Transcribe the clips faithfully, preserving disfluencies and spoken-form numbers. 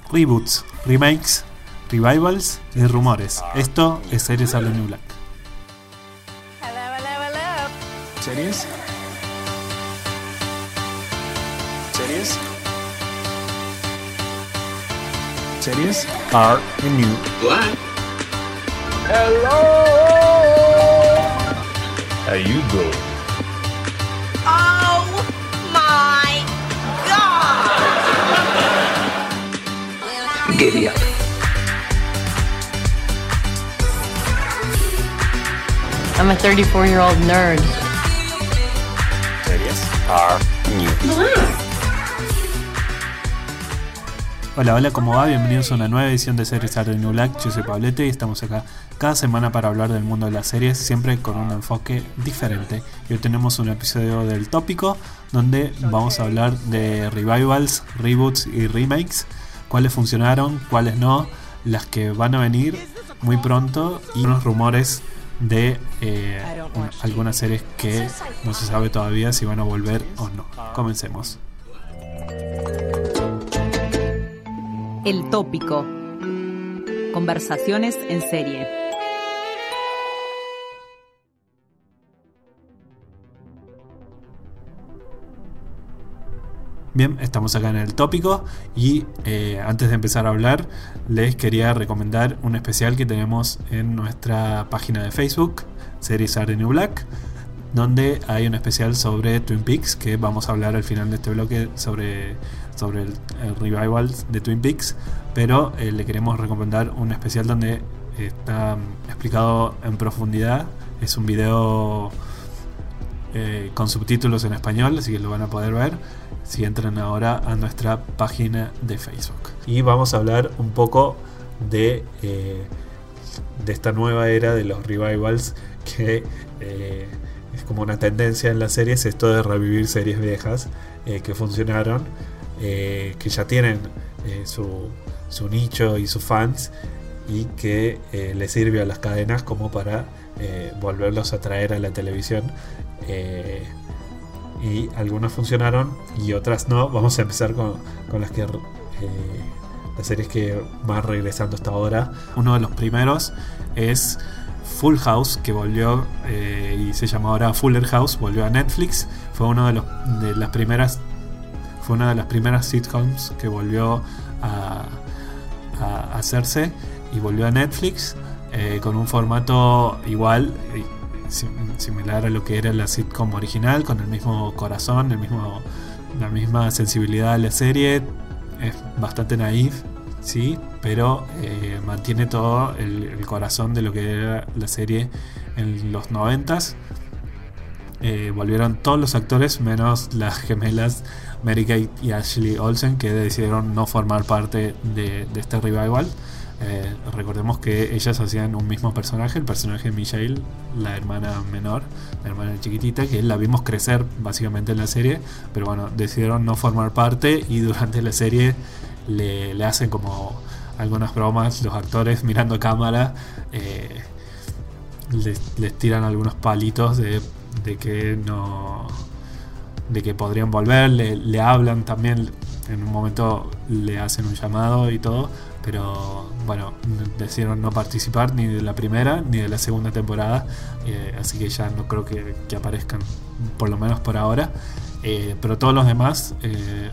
reboots, remakes, revivals y rumores. Esto es Series Are the New Black. ¿Series? ¿Series? ¿Series? Are the New Black. Hello! How you doing? Oh my God! Giddy up. I'm a thirty-four-year-old nerd. Series Are New. Hola, hola, ¿cómo va? Bienvenidos a una nueva edición de Series Are the New Black. Yo soy Pablete y estamos acá cada semana para hablar del mundo de las series, siempre con un enfoque diferente. Y hoy tenemos un episodio del tópico donde vamos a hablar de revivals, reboots y remakes, cuáles funcionaron, cuáles no, las que van a venir muy pronto y unos rumores de eh, un, algunas series que no se sabe todavía si van a volver o no. Comencemos. El tópico. Conversaciones en serie. Bien, estamos acá en el tópico y eh, antes de empezar a hablar les quería recomendar un especial que tenemos en nuestra página de Facebook, Series Are the New Black, donde hay un especial sobre Twin Peaks que vamos a hablar al final de este bloque sobre, sobre el, el revival de Twin Peaks, pero eh, le queremos recomendar un especial donde está explicado en profundidad. Es un video eh, con subtítulos en español, así que lo van a poder ver si entran ahora a nuestra página de Facebook. Y vamos a hablar un poco de, eh, de esta nueva era de los revivals que eh, es como una tendencia en las series, esto de revivir series viejas eh, que funcionaron, eh, que ya tienen eh, su, su nicho y sus fans y que eh, le sirve a las cadenas como para eh, volverlos a traer a la televisión. Eh, y algunas funcionaron y otras no. Vamos a empezar con, con las que eh, las series que van regresando hasta ahora. Uno de los primeros es Full House, que volvió eh, y se llama ahora Fuller House, volvió a Netflix. Fue uno de los de las primeras fue una de las primeras sitcoms que volvió a, a hacerse y volvió a Netflix eh, con un formato igual, similar a lo que era la sitcom original, con el mismo corazón, el mismo, la misma sensibilidad de la serie. Es bastante naif, sí, pero eh, mantiene todo el, el corazón de lo que era la serie en los noventas. Eh, volvieron todos los actores menos las gemelas Mary Kate y Ashley Olsen, que decidieron no formar parte de, de este revival. Eh, recordemos que ellas hacían un mismo personaje, el personaje de Michelle, la hermana menor, la hermana chiquitita, que la vimos crecer básicamente en la serie, pero bueno, decidieron no formar parte y durante la serie le, le hacen como algunas bromas los actores mirando a cámara, eh, les, les tiran algunos palitos de, de que no, de que podrían volver, le, le hablan también, en un momento le hacen un llamado y todo, pero bueno, decidieron no participar ni de la primera ni de la segunda temporada, eh, así que ya no creo que, que aparezcan, por lo menos por ahora. Eh, pero todos los demás, eh,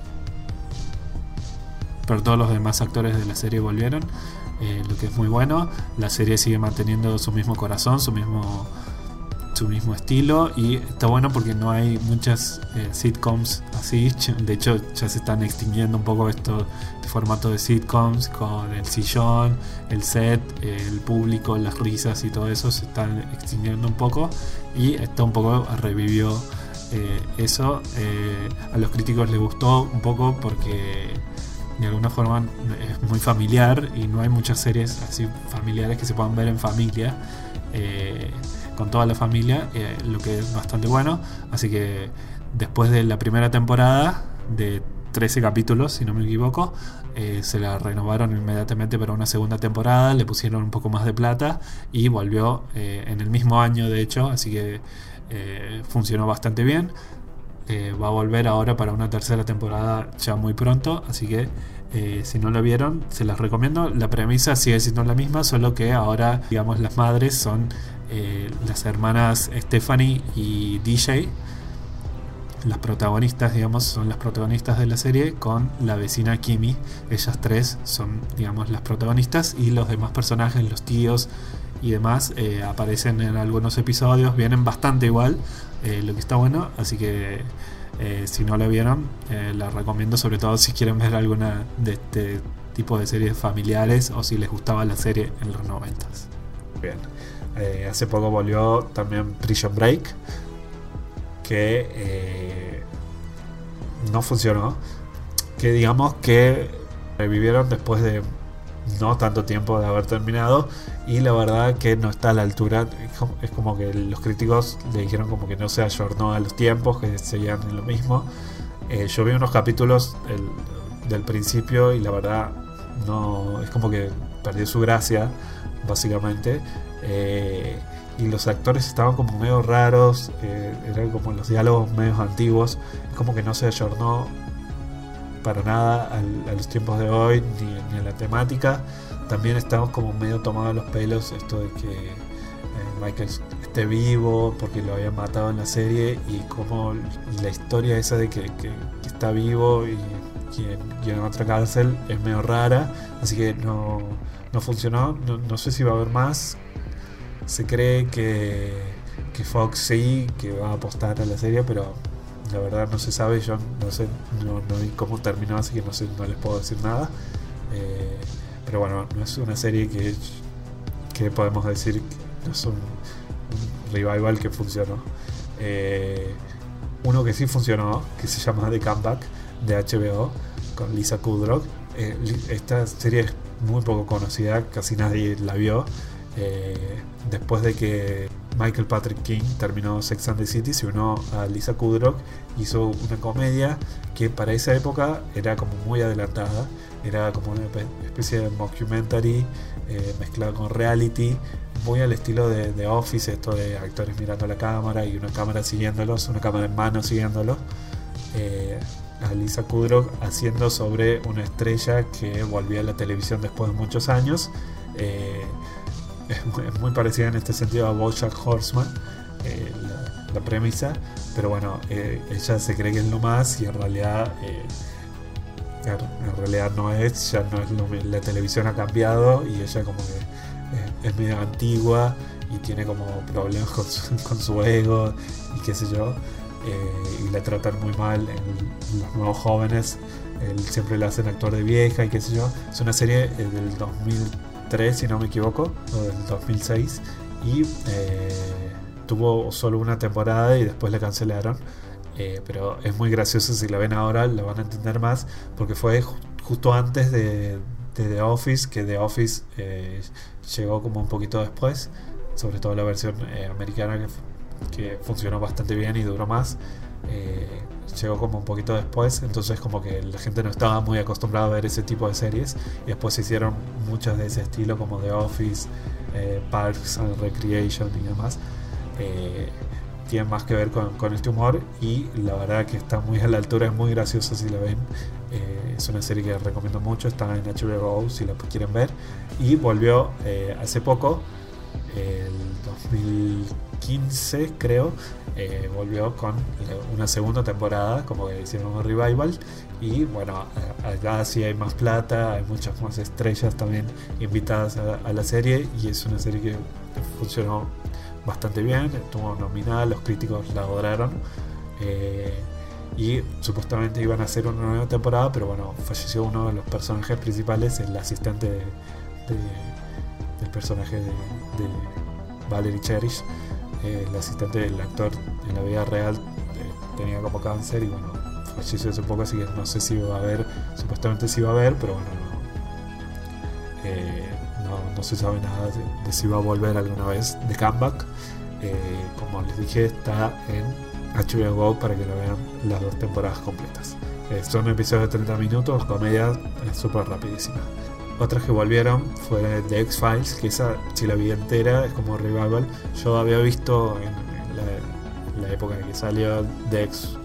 pero todos los demás actores de la serie volvieron, eh, lo que es muy bueno. La serie sigue manteniendo su mismo corazón, su mismo su mismo estilo, y está bueno porque no hay muchas eh, sitcoms así. De hecho ya se están extinguiendo un poco esto, este formato de sitcoms con el sillón, el set, eh, el público, las risas y todo eso se están extinguiendo un poco, y esto un poco revivió eh, eso. Eh, a los críticos les gustó un poco porque de alguna forma es muy familiar y no hay muchas series así familiares que se puedan ver en familia, eh, con toda la familia, eh, lo que es bastante bueno. Así que después de la primera temporada de trece capítulos, si no me equivoco, eh, se la renovaron inmediatamente para una segunda temporada, le pusieron un poco más de plata y volvió eh, en el mismo año, de hecho, así que eh, funcionó bastante bien. Eh, va a volver ahora para una tercera temporada ya muy pronto, así que Eh, si no lo vieron, se las recomiendo. La premisa sigue siendo la misma, solo que ahora, digamos, las madres son eh, las hermanas Stephanie y D J. Las protagonistas, digamos, son las protagonistas de la serie, con la vecina Kimi. Ellas tres son, digamos, las protagonistas, y los demás personajes, los tíos y demás, eh, aparecen en algunos episodios. Vienen bastante igual, eh, lo que está bueno. Así que eh, si no la vieron, eh, la recomiendo, sobre todo si quieren ver alguna de este tipo de series familiares, o si les gustaba la serie en los noventas. Bien. Eh, hace poco volvió también Prison Break, que eh, no funcionó, que digamos que revivieron después de no tanto tiempo de haber terminado, y la verdad que no está a la altura. Es como que los críticos le dijeron como que no se ayornó a los tiempos, que seguían en lo mismo. Eh, yo vi unos capítulos el, del principio, y la verdad no, es como que perdió su gracia, básicamente. Eh, y los actores estaban como medio raros, eh, eran como los diálogos medio antiguos, es como que no se ayornó para nada al, a los tiempos de hoy, ni, ni a la temática. También estamos como medio tomados los pelos, esto de que eh, Michael esté vivo porque lo habían matado en la serie, y como la historia esa de que, que, que está vivo y, y, en, y en otra cárcel es medio rara, así que no, no funcionó. No, no sé si va a haber más. Se cree que, que Fox sí, que va a apostar a la serie, pero la verdad no se sabe. Yo no sé, no, no vi cómo terminó, así que no sé, no les puedo decir nada. Eh, pero bueno, no es una serie que, que podemos decir que no es un, un revival que funcionó. Eh, uno que sí funcionó, que se llama The Comeback, de H B O, con Lisa Kudrow. Eh, esta serie es muy poco conocida, casi nadie la vio. Eh, después de que Michael Patrick King terminó Sex and the City, se unió a Lisa Kudrow, hizo una comedia que para esa época era como muy adelantada, era como una especie de mockumentary eh, mezclado con reality, muy al estilo de The Office, esto de actores mirando a la cámara y una cámara siguiéndolos, una cámara en mano siguiéndolos. eh, a Lisa Kudrow haciendo sobre una estrella que volvía a la televisión después de muchos años. eh, Es muy, es muy parecida en este sentido a BoJack Horseman, eh, la, la premisa, pero bueno, eh, ella se cree que es lo más, y en realidad eh, en realidad no es, ya no es lo, la televisión ha cambiado, y ella como que eh, es medio antigua y tiene como problemas con su, con su ego y qué sé yo, eh, y la tratan muy mal en los nuevos jóvenes. Él siempre la hacen actuar de vieja y qué sé yo. Es una serie eh, del dos mil tres, si no me equivoco, o del dos mil seis, y eh, tuvo solo una temporada y después la cancelaron. Eh, pero es muy gracioso, si la ven ahora la van a entender más, porque fue ju- justo antes de, de The Office, que The Office eh, llegó como un poquito después, sobre todo la versión eh, americana, que, que funcionó bastante bien y duró más. Eh, llegó como un poquito después, entonces como que la gente no estaba muy acostumbrada a ver ese tipo de series, y después se hicieron muchas de ese estilo, como The Office, eh, Parks and Recreation y demás. Eh, tienen más que ver con, con este humor, y la verdad que está muy a la altura, es muy graciosa si la ven. Eh, es una serie que recomiendo mucho, está en H B O si la quieren ver, y volvió eh, hace poco, el dos mil quince creo, eh, volvió con una segunda temporada, como que hicieron un revival, y bueno, acá sí hay más plata, hay muchas más estrellas también invitadas a, a la serie, y es una serie que funcionó bastante bien, estuvo nominada, los críticos la adoraron, eh, y supuestamente iban a hacer una nueva temporada, pero bueno, falleció uno de los personajes principales, el asistente de, de, del personaje de, de Valerie Cherish, eh, el asistente del actor en la vida real, eh, tenía como cáncer, y bueno, falleció hace poco, así que no sé si va a haber, supuestamente sí va a haber, pero bueno, no, eh, no, no se sabe nada de, de si va a volver alguna vez. The Comeback, eh, como les dije, está en H B O para que lo vean las dos temporadas completas. Eh, son episodios de treinta minutos, comedia es súper rapidísima. Otras que volvieron fue The X-Files, que esa si la vi entera, es como revival. Yo había visto en, en, la, en la época en que salió The X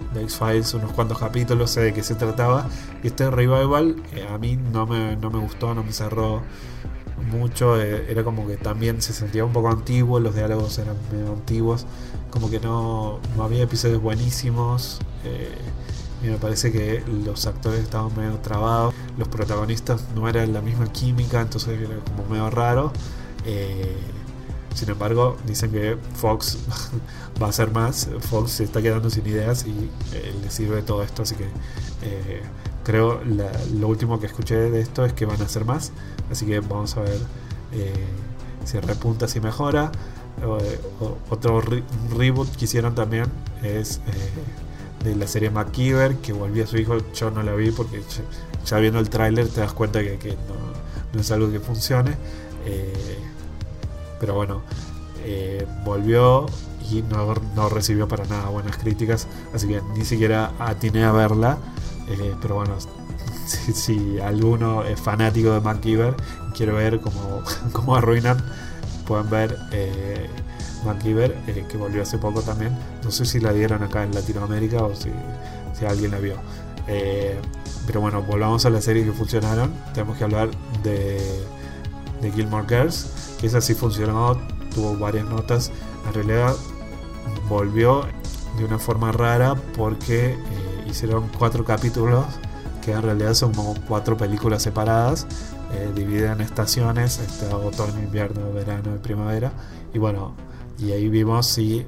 de X-Files unos cuantos capítulos, sé de qué se trataba. Y este revival eh, a mí no me, no me gustó, no me cerró mucho. Eh, era como que también se sentía un poco antiguo, los diálogos eran medio antiguos, como que no, no había episodios buenísimos. Eh, y me parece que los actores estaban medio trabados, los protagonistas no eran la misma química, entonces era como medio raro. Eh, sin embargo, dicen que Fox va a hacer más. Fox se está quedando sin ideas y eh, le sirve todo esto, así que eh, creo la, lo último que escuché de esto es que van a hacer más, así que vamos a ver eh, si repunta, si mejora. Eh, otro re- reboot que hicieron también es eh, de la serie MacGyver, que volvió a su hijo. Yo no la vi porque ya, ya viendo el tráiler te das cuenta que, que no, no es algo que funcione. Eh, pero bueno, eh, volvió y no, no recibió para nada buenas críticas, así que ni siquiera atiné a verla. Eh, pero bueno, si, si alguno es fanático de MacGyver y quiere ver cómo, cómo arruinan, pueden ver eh, MacGyver, eh, que volvió hace poco también. No sé si la dieron acá en Latinoamérica o si, si alguien la vio. Eh, pero bueno, volvamos a las series que funcionaron. Tenemos que hablar de, de Gilmore Girls, que esa sí funcionó, tuvo varias notas. En realidad volvió de una forma rara porque eh, hicieron cuatro capítulos que en realidad son como cuatro películas separadas, eh, divididas en estaciones, este, otoño, invierno, verano y primavera. Y bueno, y ahí vimos si eh,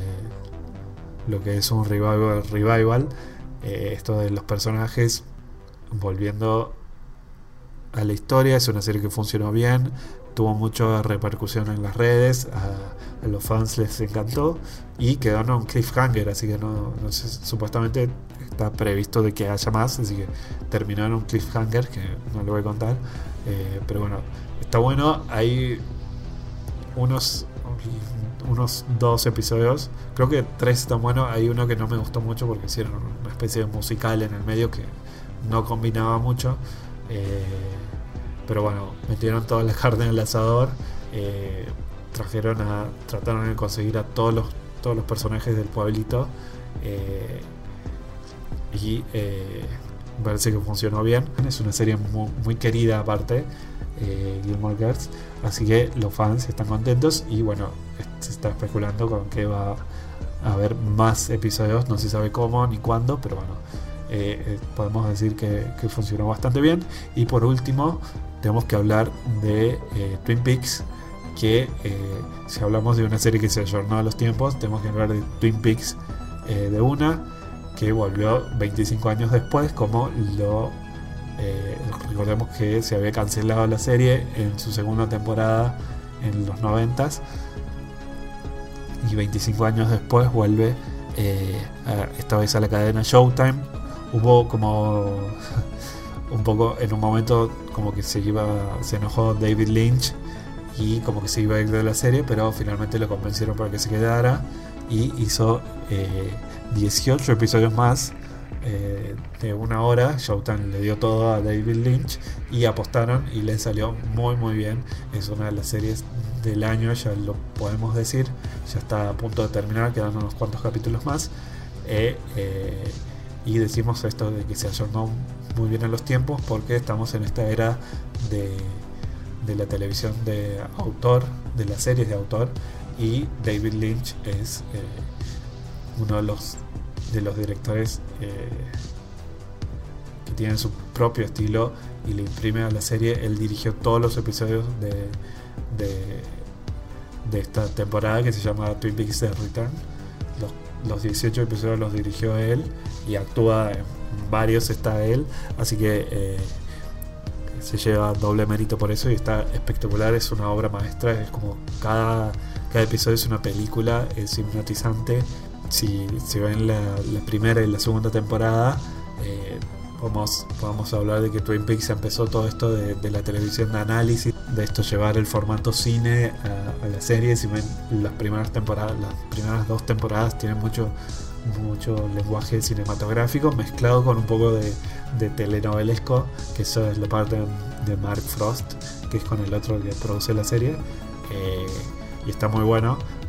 lo que es un revival, revival eh, esto de los personajes volviendo a la historia. Es una serie que funcionó bien, tuvo mucha repercusión en las redes, a, a los fans les encantó y quedó en un cliffhanger, así que no, no sé, supuestamente está previsto de que haya más, así que terminó en un cliffhanger que no lo voy a contar. Eh, pero bueno, está bueno. Hay unos unos dos episodios, creo que tres están buenos. Hay uno que no me gustó mucho porque hicieron una especie de musical en el medio que no combinaba mucho. Eh, pero bueno, metieron toda la carne en el asador. Eh, trajeron a trataron de conseguir a todos los todos los personajes del pueblito, eh, y eh, parece que funcionó bien. Es una serie muy, muy querida aparte, eh, Gilmore Girls, así que los fans están contentos y bueno, se está especulando con que va a haber más episodios, no se sabe cómo ni cuándo, pero bueno, eh, eh, podemos decir que, que funcionó bastante bien. Y por último tenemos que hablar de eh, Twin Peaks, que eh, si hablamos de una serie que se ayornó a los tiempos, tenemos que hablar de Twin Peaks eh, de una que volvió veinticinco años después, como lo eh, recordemos que se había cancelado la serie en su segunda temporada en los noventas, y veinticinco años después vuelve eh, a, esta vez a la cadena Showtime. Hubo como un poco en un momento como que se iba se enojó David Lynch y como que se iba a ir de la serie, pero finalmente lo convencieron para que se quedara y hizo eh, dieciocho episodios más eh, de una hora. Showtime le dio todo a David Lynch y apostaron y le salió muy muy bien. Es una de las series del año, ya lo podemos decir. Ya está a punto de terminar, quedan unos cuantos capítulos más, eh, eh, y decimos esto de que se ayornó muy bien en los tiempos porque estamos en esta era de, de la televisión de autor, de las series de autor, y David Lynch es eh, uno de los de los directores eh, que tienen su propio estilo y le imprime a la serie. Él dirigió todos los episodios de, de, de esta temporada que se llama Twin Peaks The Return. Los, los dieciocho episodios los dirigió él y actúa en varios, está él, así que eh, se lleva doble mérito por eso y está espectacular. Es una obra maestra, es como cada, cada episodio es una película, es hipnotizante. Si, si ven la, la primera y la segunda temporada, eh, podemos, podemos hablar de que Twin Peaks empezó todo esto de, de la televisión de análisis, de esto llevar el formato cine a, a la serie. Si ven las primeras temporadas, las primeras dos temporadas tienen mucho mucho lenguaje cinematográfico mezclado con un poco de, de telenovelesco, que eso es la parte de Mark Frost, que es con el otro que produce la serie, eh, y está muy bueno.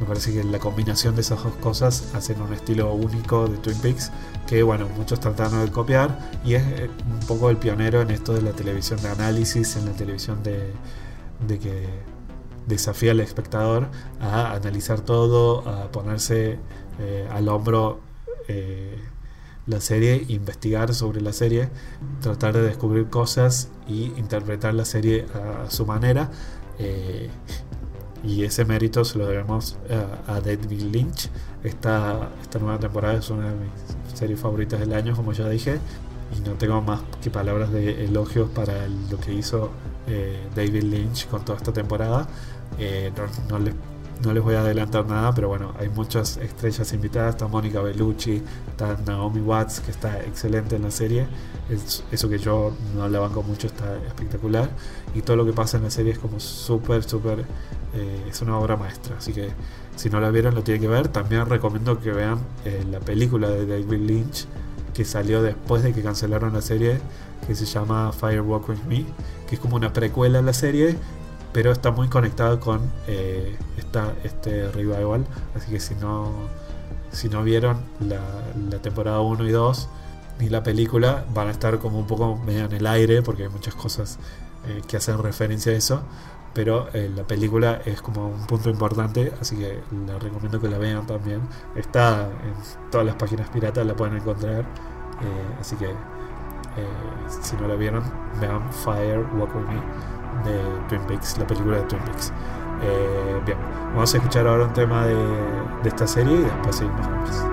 me parece que la combinación de esas dos cosas hacen un estilo único de Twin Peaks que, bueno, muchos trataron de copiar, y es un poco el pionero en esto de la televisión de análisis, en la televisión de, de que desafía al espectador a analizar todo, a ponerse eh, al hombro eh, la serie, investigar sobre la serie, tratar de descubrir cosas y interpretar la serie a su manera, eh, y ese mérito se lo debemos a, a David Lynch. Esta, esta nueva temporada es una de mis series favoritas del año, como ya dije, y no tengo más que palabras de elogios para el, lo que hizo eh, David Lynch con toda esta temporada. eh, no, no les No les voy a adelantar nada, pero bueno, hay muchas estrellas invitadas. Está Mónica Bellucci, está Naomi Watts, que está excelente en la serie. Es, eso que yo no la banco mucho, está espectacular. Y todo lo que pasa en la serie es como súper, súper... Eh, es una obra maestra. Así que si no la vieron, lo tienen que ver. También recomiendo que vean eh, la película de David Lynch, que salió después de que cancelaron la serie, que se llama Fire Walk With Me, que es como una precuela a la serie, pero está muy conectado con eh, esta, este revival. Así que si no si no vieron la, la temporada uno y dos ni la película, van a estar como un poco medio en el aire, porque hay muchas cosas eh, que hacen referencia a eso, pero eh, la película es como un punto importante, así que les recomiendo que la vean también. Está en todas las páginas piratas, la pueden encontrar, eh, así que eh, si no la vieron, vean Fire Walk With Me de Twin Peaks, la película de Twin Peaks. Eh, bien, vamos a escuchar ahora un tema de, de esta serie y después seguimos con más.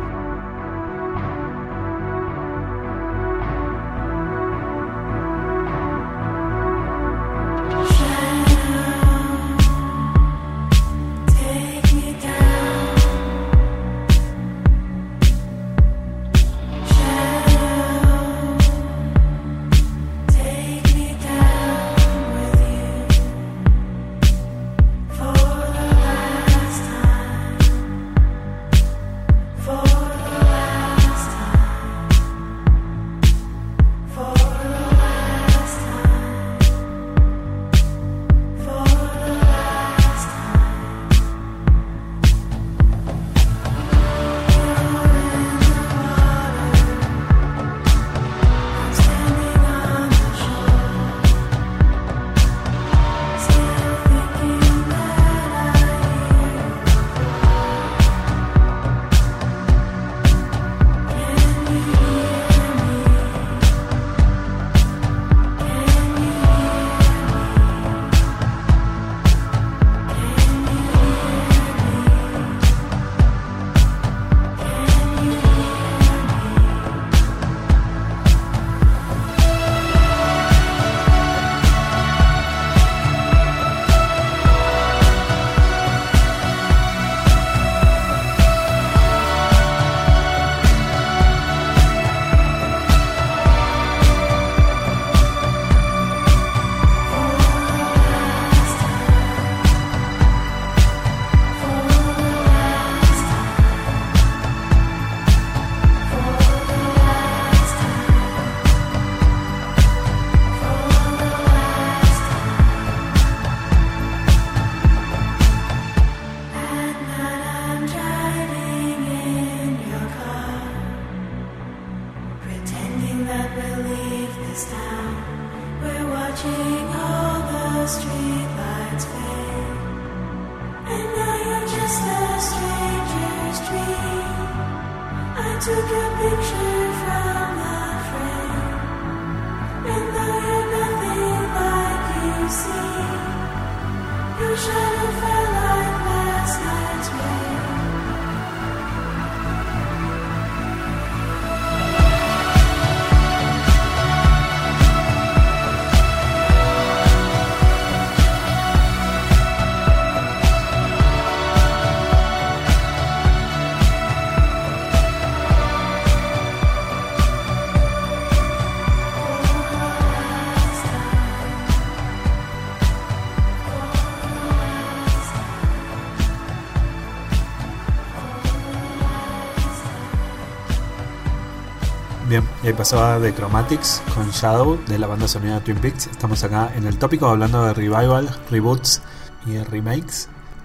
Bien, y ahí pasaba The Chromatics con Shadow, de la banda sonora de Twin Peaks. Estamos acá en el tópico hablando de revival, reboots y remakes.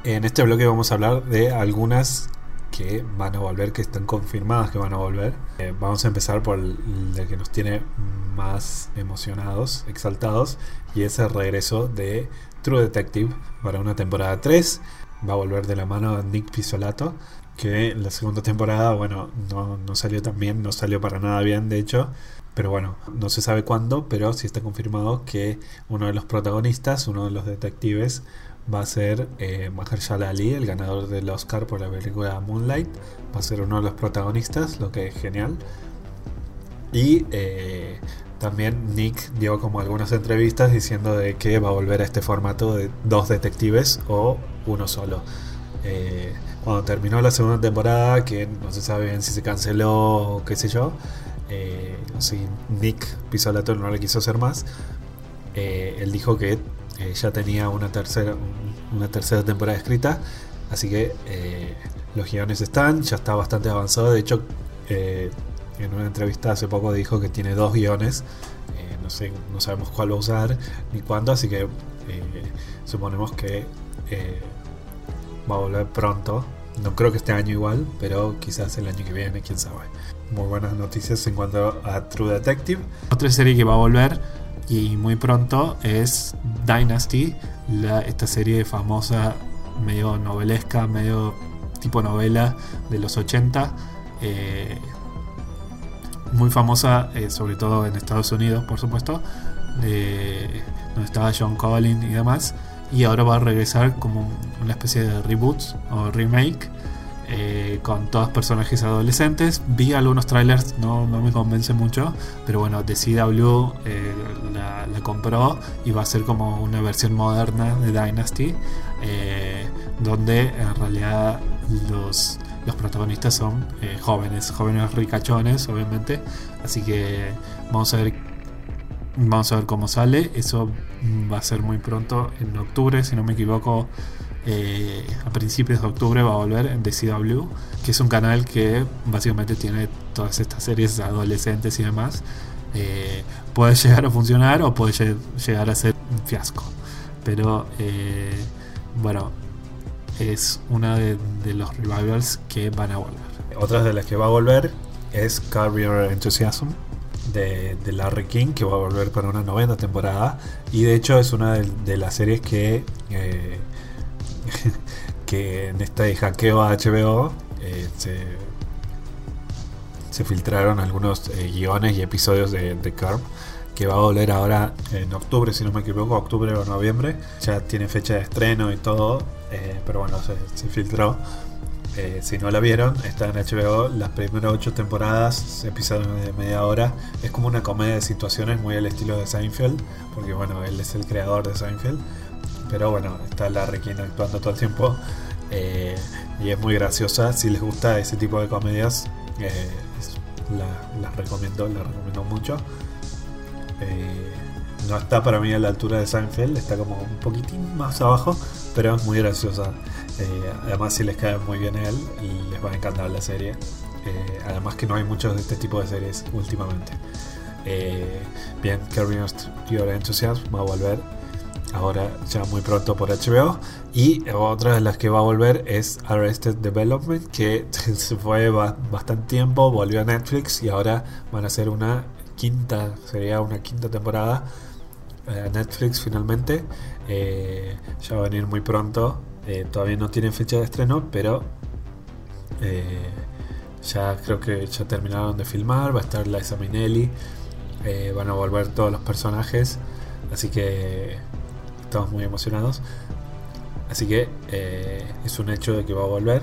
En este bloque vamos a hablar de algunas que van a volver, que están confirmadas que van a volver. Eh, vamos a empezar por el, el que nos tiene más emocionados, exaltados, y es el regreso de True Detective para una temporada tres. Va a volver de la mano de Nick Pizzolatto, que la segunda temporada, bueno, no, no salió tan bien, no salió para nada bien, de hecho. Pero bueno, no se sabe cuándo, pero sí está confirmado que uno de los protagonistas, uno de los detectives, va a ser eh, Mahershala Ali, el ganador del Oscar por la película Moonlight. Va a ser uno de los protagonistas, lo que es genial. Y eh, también Nick dio como algunas entrevistas diciendo de que va a volver a este formato de dos detectives o uno solo. Eh, cuando terminó la segunda temporada, que no se sabe bien si se canceló o qué sé yo, eh, si Nick Pizzolatto no le quiso hacer más, eh, él dijo que Eh, ya tenía una tercera una tercera temporada escrita, así que eh, los guiones están, ya está bastante avanzado. De hecho, eh, en una entrevista hace poco dijo que tiene dos guiones, eh, no sé, no sabemos cuál va a usar ni cuándo, así que eh, suponemos que eh, va a volver pronto. No creo que este año igual, pero quizás el año que viene, quién sabe. Muy buenas noticias en cuanto a True Detective. Otra serie que va a volver y muy pronto es Dynasty, la, esta serie famosa, medio novelesca, medio tipo novela de los ochenta, eh, muy famosa, eh, sobre todo en Estados Unidos, por supuesto, eh, donde estaba John Collins y demás, y ahora va a regresar como una especie de reboot o remake, Eh, con todos personajes adolescentes. Vi algunos trailers, no, no me convence mucho, pero bueno, The C W eh, la, la compró y va a ser como una versión moderna de Dynasty, eh, donde en realidad los, los protagonistas son eh, jóvenes, jóvenes ricachones, obviamente. Así que vamos a ver vamos a ver cómo sale. Eso va a ser muy pronto, en octubre, si no me equivoco. Eh, a principios de octubre va a volver en The C W, que es un canal que básicamente tiene todas estas series adolescentes y demás. Eh, puede llegar a funcionar o puede lle- llegar a ser un fiasco, pero eh, bueno, es una de, de los revivals que van a volver. Otra de las que va a volver es Curb Your Enthusiasm de, de Larry King, que va a volver para una novena temporada, y de hecho es una de, de las series que eh, que en este hackeo a H B O eh, se, se filtraron algunos eh, guiones y episodios de, de Curb, que va a volver ahora en octubre, si no me equivoco, octubre o noviembre. Ya tiene fecha de estreno y todo, eh, pero bueno, se, se filtró. Eh, si no la vieron, está en H B O. Las primeras ocho temporadas, episodios de media hora. Es como una comedia de situaciones muy al estilo de Seinfeld, porque bueno, él es el creador de Seinfeld. Pero bueno, está Larry King actuando todo el tiempo, eh, y es muy graciosa. Si les gusta ese tipo de comedias, eh, es, la, las recomiendo, las recomiendo mucho. Eh, no está para mí a la altura de Seinfeld, está como un poquitín más abajo, pero es muy graciosa. Eh, además, si les cae muy bien él, les va a encantar la serie. Eh, además que no hay muchos de este tipo de series últimamente. Eh, bien, Curb Your Enthusiasm va a volver ahora ya muy pronto por H B O. Y otra de las que va a volver es Arrested Development, que se fue bastante tiempo, volvió a Netflix y ahora van a hacer una quinta, sería una quinta temporada a Netflix finalmente. Eh, ya va a venir muy pronto. Eh, todavía no tienen fecha de estreno, pero eh, ya creo que ya terminaron de filmar. Va a estar Liza Minnelli, eh, van a volver todos los personajes, así que estamos muy emocionados. Así que eh, es un hecho de que va a volver.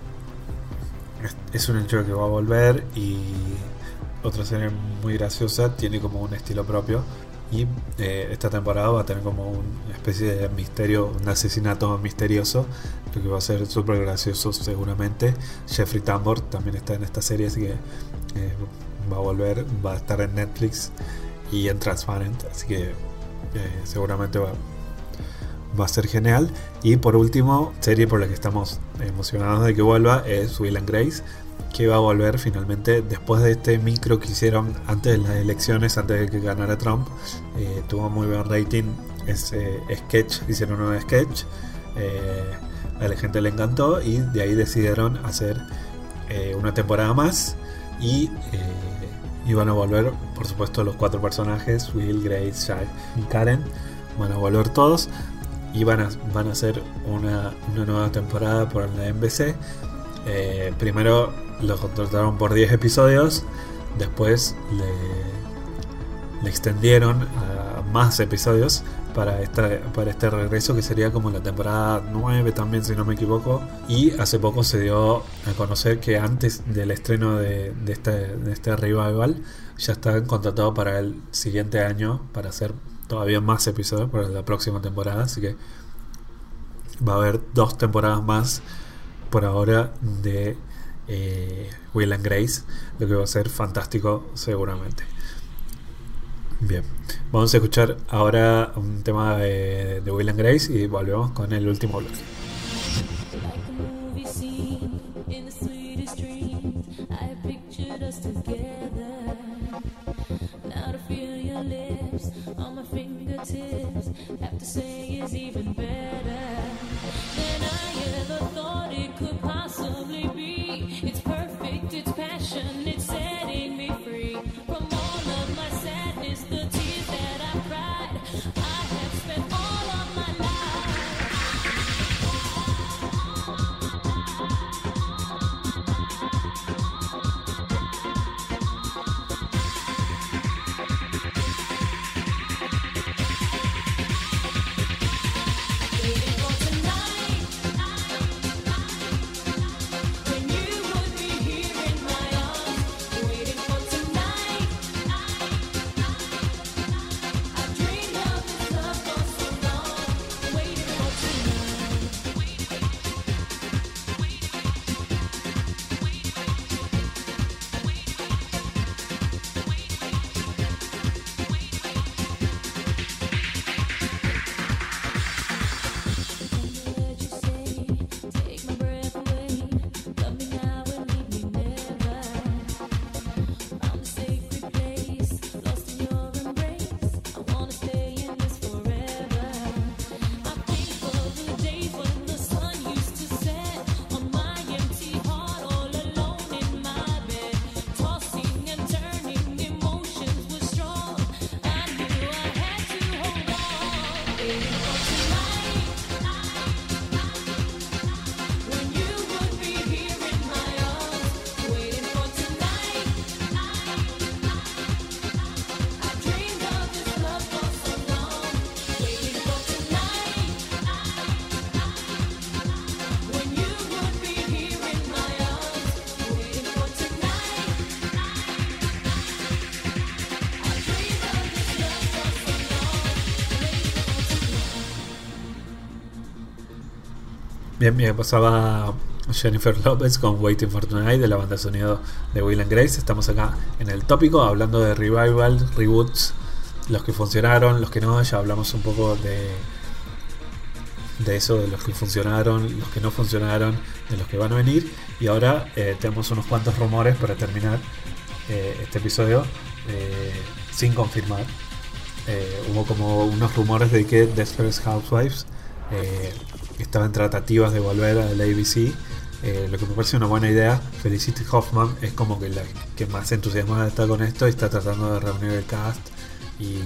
Es, es un hecho de que va a volver. Y otra serie muy graciosa, tiene como un estilo propio. Y eh, esta temporada va a tener como una especie de misterio, un asesinato misterioso, lo que va a ser súper gracioso seguramente. Jeffrey Tambor también está en esta serie, así que eh, va a volver, va a estar en Netflix y en Transparent, así que eh, seguramente va, va a ser genial. Y por último, serie por la que estamos emocionados de que vuelva es Will and Grace, que va a volver finalmente después de este micro que hicieron antes de las elecciones, antes de que ganara Trump. Eh, tuvo muy buen rating ese sketch, hicieron un sketch, eh, a la gente le encantó y de ahí decidieron hacer eh, una temporada más y eh, iban a volver, por supuesto, los cuatro personajes, Will, Grace, Shaq y Karen, van a volver todos y van a, van a hacer una, una nueva temporada por la N B C. Eh, primero lo contrataron por diez episodios, después le, le extendieron a más episodios para, esta, para este regreso, que sería como la temporada nueve también, si no me equivoco. Y hace poco se dio a conocer que antes del estreno de, de, este, de este revival ya están contratados para el siguiente año para hacer todavía más episodios para la próxima temporada, así que va a haber dos temporadas más por ahora de eh, Will and Grace, lo que va a ser fantástico seguramente. Bien, vamos a escuchar ahora un tema de, de Will and Grace y volvemos con el último bloque. Bien, bien, pasaba Jennifer Lopez con Waiting for Tonight de la banda de sonido de Will and Grace. Estamos acá en el tópico hablando de revival, reboots, los que funcionaron, los que no. Ya hablamos un poco de de eso, de los que funcionaron, los que no funcionaron, de los que van a venir. Y ahora eh, tenemos unos cuantos rumores para terminar eh, este episodio eh, sin confirmar. Eh, hubo como unos rumores de que Desperate Housewives eh, estaba en tratativas de volver a la A B C, eh, lo que me parece una buena idea. Felicity Huffman es como que la que más entusiasmada está con esto y está tratando de reunir el cast y,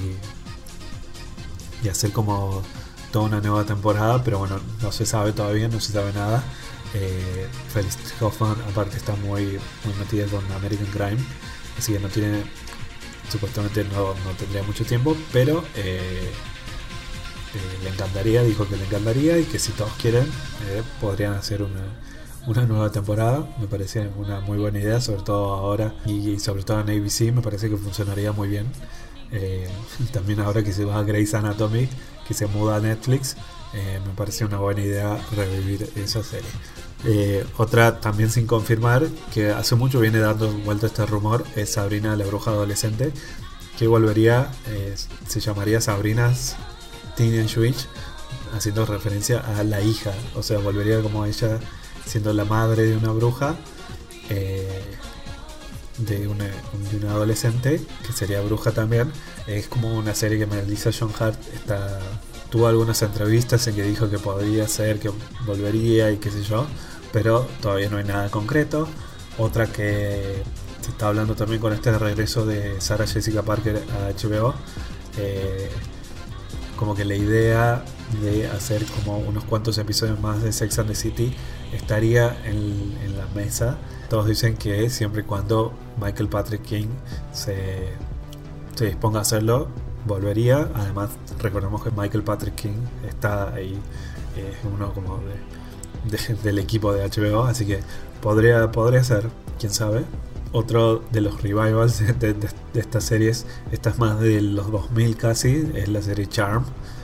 y hacer como toda una nueva temporada, pero bueno, no se sabe todavía, no se sabe nada. eh, Felicity Huffman aparte está muy, muy metida con American Crime, así que no tiene, supuestamente no, no tendría mucho tiempo, pero eh, Eh, le encantaría, dijo que le encantaría y que si todos quieren eh, podrían hacer una, una nueva temporada. Me parece una muy buena idea, sobre todo ahora y sobre todo en A B C me parece que funcionaría muy bien. Eh, también ahora que se va a Grey's Anatomy, que se muda a Netflix, eh, me parece una buena idea revivir esa serie. Eh, otra también sin confirmar, que hace mucho viene dando vuelta este rumor, es Sabrina la bruja adolescente, que volvería, eh, se llamaría Sabrina's Teenage Witch, haciendo referencia a la hija, o sea, volvería como ella siendo la madre de una bruja, eh, de, una, de una adolescente que sería bruja también. Es como una serie que Melissa Joan Hart está tuvo algunas entrevistas en que dijo que podría ser, que volvería y qué sé yo, pero todavía no hay nada concreto. Otra que se está hablando también con este regreso de Sarah Jessica Parker a H B O, eh, como que la idea de hacer como unos cuantos episodios más de Sex and the City estaría en, en la mesa. Todos dicen que siempre y cuando Michael Patrick King se, se disponga a hacerlo, volvería. Además, recordemos que Michael Patrick King está ahí, es eh, uno como de, de, del equipo de H B O, así que podría, podría ser, quién sabe. Otro de los revivals de, de, de estas series, esta es más de los dos mil casi, es la serie Charm.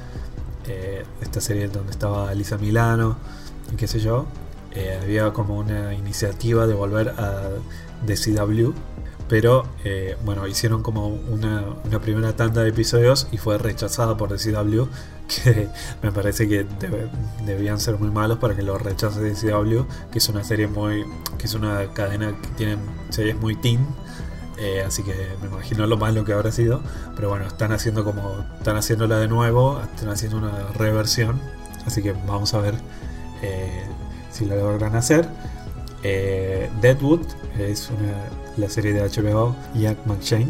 Eh, esta serie donde estaba Alyssa Milano y qué sé yo. Eh, había como una iniciativa de volver a The C W, pero eh, bueno, hicieron como una, una primera tanda de episodios y fue rechazada por The C W, que me parece que debe, debían ser muy malos para que lo rechace The C W, que es una serie muy, que es una cadena que tiene series muy teen. Eh, así que me imagino lo malo que habrá sido, pero bueno, están haciendo como están haciéndola de nuevo, están haciendo una reversión, así que vamos a ver eh, si la logran hacer. eh, Deadwood es una, la serie de H B O, Ian McShane,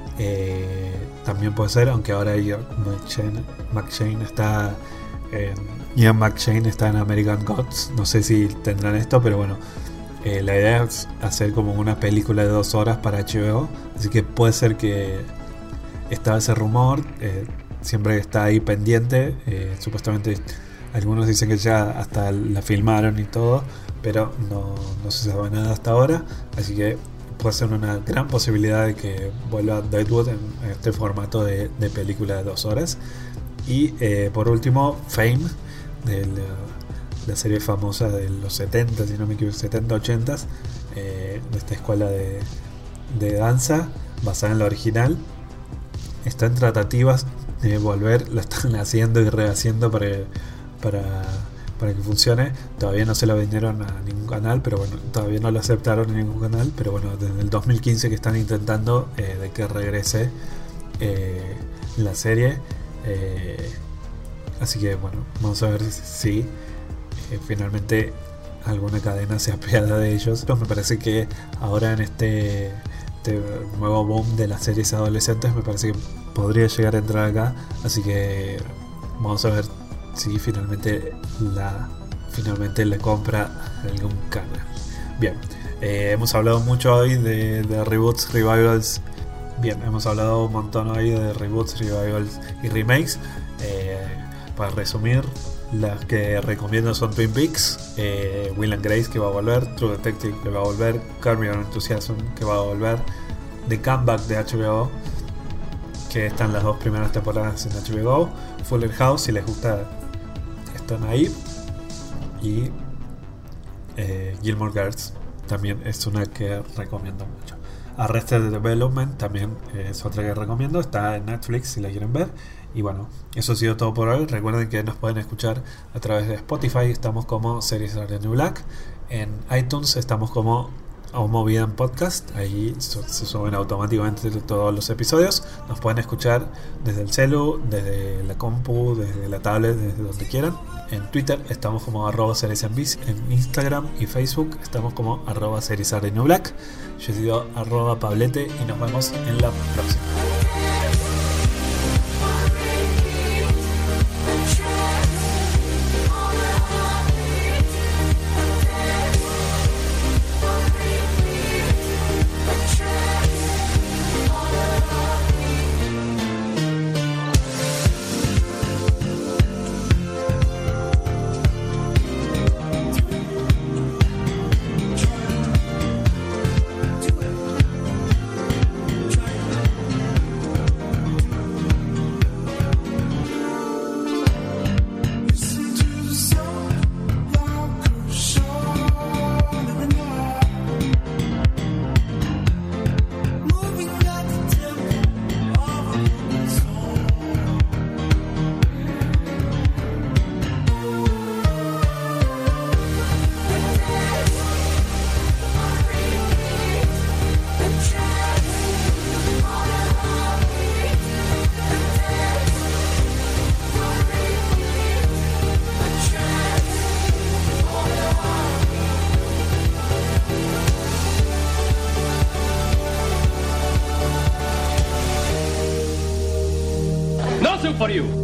eh, también puede ser, aunque ahora Ian McShane, McShane está en, Ian McShane está en American Gods, no sé si tendrán esto, pero bueno. Eh, la idea es hacer como una película de dos horas para H B O, así que puede ser que estaba ese rumor, eh, siempre está ahí pendiente. Eh, supuestamente algunos dicen que ya hasta la filmaron y todo, pero no, no se sabe nada hasta ahora, así que puede ser una gran posibilidad de que vuelva Deadwood en, en este formato de, de película de dos horas. Y eh, por último, Fame, del la serie famosa de los setenta, si no me equivoco, setenta, ochenta, eh, de esta escuela de, de danza basada en la original. Está en tratativas de volver, la están haciendo y rehaciendo para, para, para que funcione. Todavía no se la vendieron a ningún canal, pero bueno, todavía no lo aceptaron en ningún canal, pero bueno, desde el dos mil quince que están intentando eh, de que regrese eh, la serie. Eh, así que bueno, vamos a ver si Eh, finalmente alguna cadena se apiada de ellos. Pero me parece que ahora en este, este nuevo boom de las series adolescentes, me parece que podría llegar a entrar acá, así que vamos a ver si finalmente la finalmente le compra algún canal. Bien, eh, hemos hablado mucho hoy de, de reboots, revivals. Bien, hemos hablado un montón hoy de reboots, revivals y remakes. Eh, para resumir, las que recomiendo son Twin Peaks, eh, Will and Grace, que va a volver, True Detective, que va a volver, Curb Your Enthusiasm, que va a volver, The Comeback de H B O, que están las dos primeras temporadas en H B O, Fuller House, si les gusta, están ahí, y eh, Gilmore Girls también es una que recomiendo mucho. Arrested Development también es otra que recomiendo, está en Netflix si la quieren ver. Y bueno, eso ha sido todo por hoy. Recuerden que nos pueden escuchar a través de Spotify, estamos como Series Are the New Black. En iTunes estamos como Homo Vida en Podcast, ahí se suben automáticamente todos los episodios. Nos pueden escuchar desde el celu, desde la compu, desde la tablet, desde donde quieran. En Twitter estamos como arroba series en bis, en Instagram y Facebook estamos como arroba Series Are the New Black. Yo he sido arroba Pablete y nos vemos en la próxima. for you.